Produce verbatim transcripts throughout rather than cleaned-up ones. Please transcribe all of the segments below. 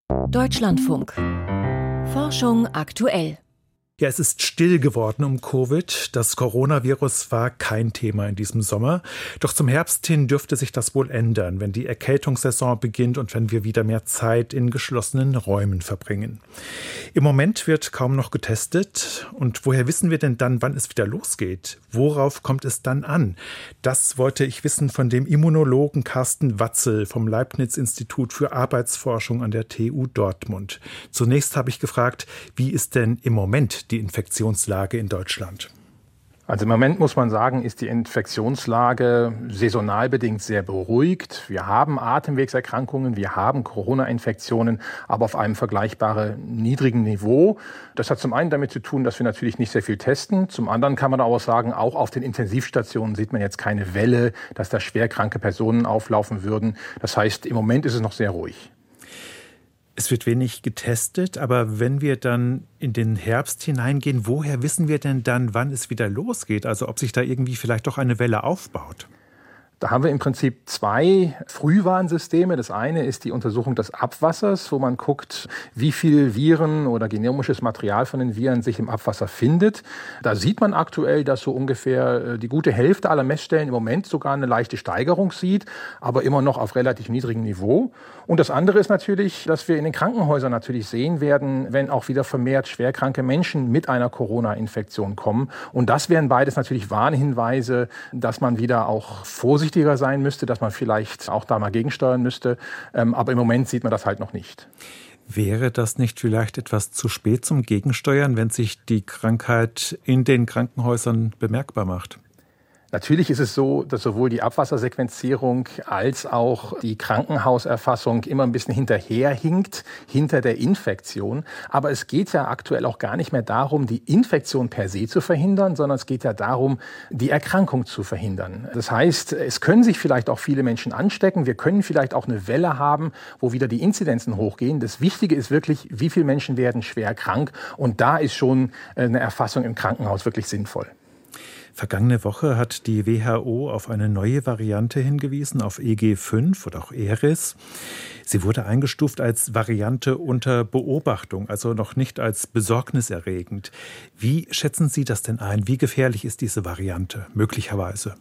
Deutschlandfunk. Forschung aktuell. Ja, es ist still geworden um Covid. Das Coronavirus war kein Thema in diesem Sommer. Doch zum Herbst hin dürfte sich das wohl ändern, wenn die Erkältungssaison beginnt und wenn wir wieder mehr Zeit in geschlossenen Räumen verbringen. Im Moment wird kaum noch getestet. Und woher wissen wir denn dann, wann es wieder losgeht? Worauf kommt es dann an? Das wollte ich wissen von dem Immunologen Carsten Watzel vom Leibniz-Institut für Arbeitsforschung an der T U Dortmund. Zunächst habe ich gefragt, wie ist denn im Moment die Infektionslage in Deutschland? Also im Moment muss man sagen, ist die Infektionslage saisonal bedingt sehr beruhigt. Wir haben Atemwegserkrankungen, wir haben Corona-Infektionen, aber auf einem vergleichbaren niedrigen Niveau. Das hat zum einen damit zu tun, dass wir natürlich nicht sehr viel testen. Zum anderen kann man aber auch sagen, auch auf den Intensivstationen sieht man jetzt keine Welle, dass da schwerkranke Personen auflaufen würden. Das heißt, im Moment ist es noch sehr ruhig. Es wird wenig getestet, aber wenn wir dann in den Herbst hineingehen, woher wissen wir denn dann, wann es wieder losgeht? Also ob sich da irgendwie vielleicht doch eine Welle aufbaut? Da haben wir im Prinzip zwei Frühwarnsysteme. Das eine ist die Untersuchung des Abwassers, wo man guckt, wie viel Viren oder genomisches Material von den Viren sich im Abwasser findet. Da sieht man aktuell, dass so ungefähr die gute Hälfte aller Messstellen im Moment sogar eine leichte Steigerung sieht, aber immer noch auf relativ niedrigem Niveau. Und das andere ist natürlich, dass wir in den Krankenhäusern natürlich sehen werden, wenn auch wieder vermehrt schwerkranke Menschen mit einer Corona-Infektion kommen. Und das wären beides natürlich Warnhinweise, dass man wieder auch vorsichtig sein müsste, dass man vielleicht auch da mal gegensteuern müsste. Aber im Moment sieht man das halt noch nicht. Wäre das nicht vielleicht etwas zu spät zum Gegensteuern, wenn sich die Krankheit in den Krankenhäusern bemerkbar macht? Natürlich ist es so, dass sowohl die Abwassersequenzierung als auch die Krankenhauserfassung immer ein bisschen hinterherhinkt, hinter der Infektion. Aber es geht ja aktuell auch gar nicht mehr darum, die Infektion per se zu verhindern, sondern es geht ja darum, die Erkrankung zu verhindern. Das heißt, es können sich vielleicht auch viele Menschen anstecken. Wir können vielleicht auch eine Welle haben, wo wieder die Inzidenzen hochgehen. Das Wichtige ist wirklich, wie viele Menschen werden schwer krank. Und da ist schon eine Erfassung im Krankenhaus wirklich sinnvoll. Vergangene Woche hat die W H O auf eine neue Variante hingewiesen, auf E G fünf oder auch Eris. Sie wurde eingestuft als Variante unter Beobachtung, also noch nicht als besorgniserregend. Wie schätzen Sie das denn ein? Wie gefährlich ist diese Variante möglicherweise?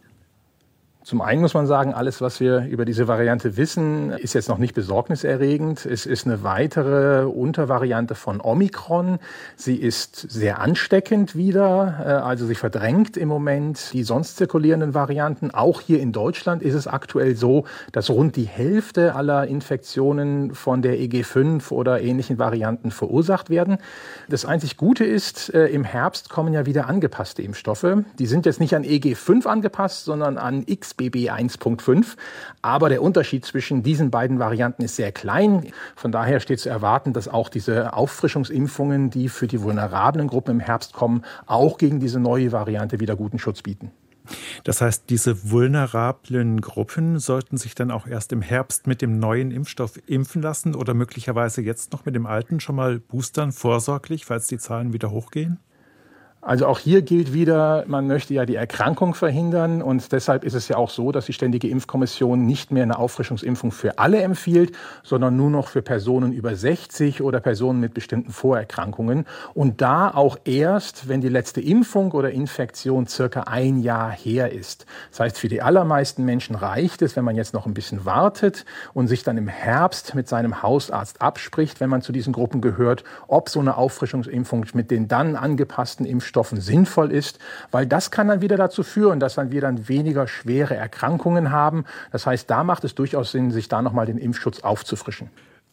Zum einen muss man sagen, alles, was wir über diese Variante wissen, ist jetzt noch nicht besorgniserregend. Es ist eine weitere Untervariante von Omikron. Sie ist sehr ansteckend wieder, also sie verdrängt im Moment die sonst zirkulierenden Varianten. Auch hier in Deutschland ist es aktuell so, dass rund die Hälfte aller Infektionen von der E G fünf oder ähnlichen Varianten verursacht werden. Das einzig Gute ist, im Herbst kommen ja wieder angepasste Impfstoffe. Die sind jetzt nicht an E G fünf angepasst, sondern an X B B eins Punkt fünf. Aber der Unterschied zwischen diesen beiden Varianten ist sehr klein. Von daher steht zu erwarten, dass auch diese Auffrischungsimpfungen, die für die vulnerablen Gruppen im Herbst kommen, auch gegen diese neue Variante wieder guten Schutz bieten. Das heißt, diese vulnerablen Gruppen sollten sich dann auch erst im Herbst mit dem neuen Impfstoff impfen lassen oder möglicherweise jetzt noch mit dem alten schon mal boostern, vorsorglich, falls die Zahlen wieder hochgehen? Also auch hier gilt wieder, man möchte ja die Erkrankung verhindern und deshalb ist es ja auch so, dass die Ständige Impfkommission nicht mehr eine Auffrischungsimpfung für alle empfiehlt, sondern nur noch für Personen über sechzig oder Personen mit bestimmten Vorerkrankungen und da auch erst, wenn die letzte Impfung oder Infektion circa ein Jahr her ist. Das heißt, für die allermeisten Menschen reicht es, wenn man jetzt noch ein bisschen wartet und sich dann im Herbst mit seinem Hausarzt abspricht, wenn man zu diesen Gruppen gehört, ob so eine Auffrischungsimpfung mit den dann angepassten Impfstoffen Stoffen sinnvoll ist, weil das kann dann wieder dazu führen, dass dann wir dann weniger schwere Erkrankungen haben. Das heißt, da macht es durchaus Sinn, sich da nochmal den Impfschutz aufzufrischen.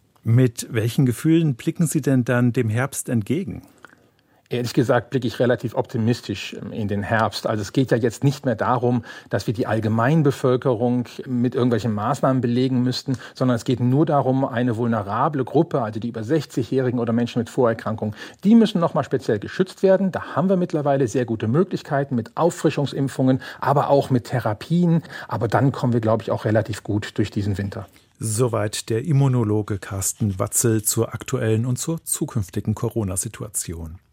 Mit welchen Gefühlen blicken Sie denn dann dem Herbst entgegen? Ehrlich gesagt blicke ich relativ optimistisch in den Herbst. Also es geht ja jetzt nicht mehr darum, dass wir die Allgemeinbevölkerung mit irgendwelchen Maßnahmen belegen müssten, sondern es geht nur darum, eine vulnerable Gruppe, also die über sechzigjährigen oder Menschen mit Vorerkrankungen, die müssen nochmal speziell geschützt werden. Da haben wir mittlerweile sehr gute Möglichkeiten mit Auffrischungsimpfungen, aber auch mit Therapien. Aber dann kommen wir, glaube ich, auch relativ gut durch diesen Winter. Soweit der Immunologe Carsten Watzel zur aktuellen und zur zukünftigen Corona-Situation.